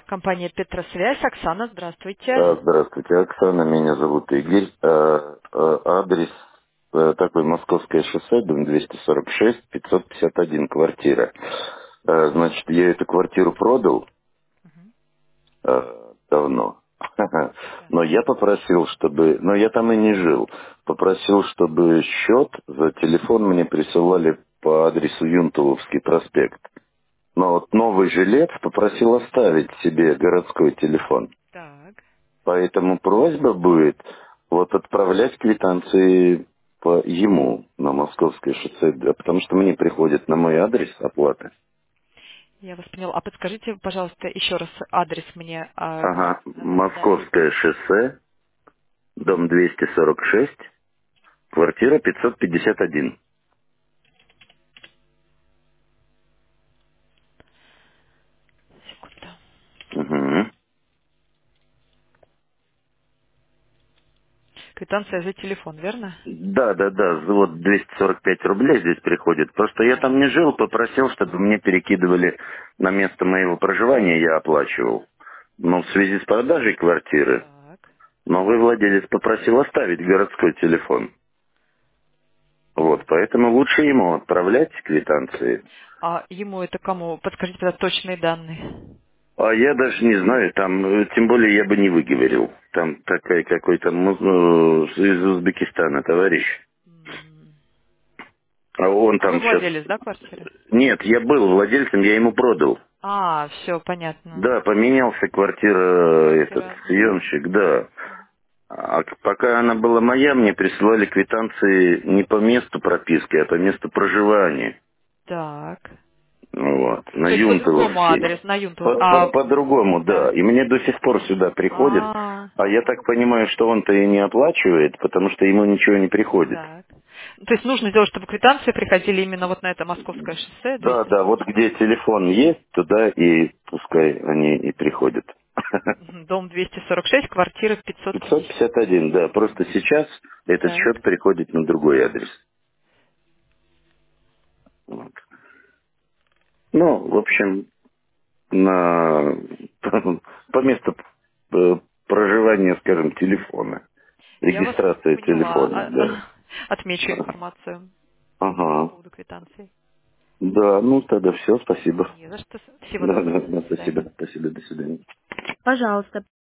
Компания Петросвязь. Оксана, здравствуйте. Здравствуйте, Оксана, меня зовут Игорь. Адрес такой Московское шоссе, дом 246, 551, квартира. Значит, я эту квартиру продал давно. Но Так. я попросил, чтобы... Но я там и не жил. Попросил, чтобы счет за телефон мне присылали по адресу Юнтовский проспект. Но вот новый жилец попросил оставить себе городской телефон. Так. Поэтому просьба будет вот отправлять квитанции по ему на Московское шоссе, да, потому что мне приходит на мой адрес оплата. Я вас поняла. А подскажите, пожалуйста, еще раз адрес мне, где Ага, надо оставить. Московское шоссе, дом 246, квартира 551. Секунду. Угу. Квитанция за телефон, верно? Да, да, да, вот 245 рублей здесь приходит. Просто я там не жил, попросил, чтобы мне перекидывали на место моего проживания, я оплачивал. Но в связи с продажей квартиры Так. новый владелец попросил оставить городской телефон. Вот, Так. поэтому лучше ему отправлять квитанции. А ему это кому? Подскажите, тогда точные данные. А я даже не знаю, там, тем более я бы не выговорил. Там такой какой-то из Узбекистана товарищ. М. А он А вы там сейчас... владелец, да, квартиры? Нет, я был владельцем, я ему продал. А, все, понятно. Да, поменялся квартира, этот, Квартира другая. съемщик, да. Пока она была моя, мне присылали квитанции не по месту прописки, а по месту проживания. Так. Вот, на То есть по другому Юнтовский. адресу, на Юнту. А, По-другому, да. так. И мне до сих пор сюда приходит. А, А я так понимаю, что он-то и не оплачивает, потому что ему ничего не приходит. так. То есть нужно сделать, чтобы квитанции приходили именно вот на это Московское шоссе, Да, да, вот 246, где телефон есть, туда и пускай они и приходят. дом 246, квартира 551. 551, да. Просто сейчас этот Так. счет приходит на другой адрес. Вот. Ну, в общем, на по месту проживания, скажем, телефона. Я вас Регистрация поняла. телефона, да. Отмечу информацию по Ага. поводу квитанций. Да, ну тогда все, спасибо. Не за что. Всего Да, доброго. да, До да, свидания. спасибо, спасибо, до свидания. Пожалуйста.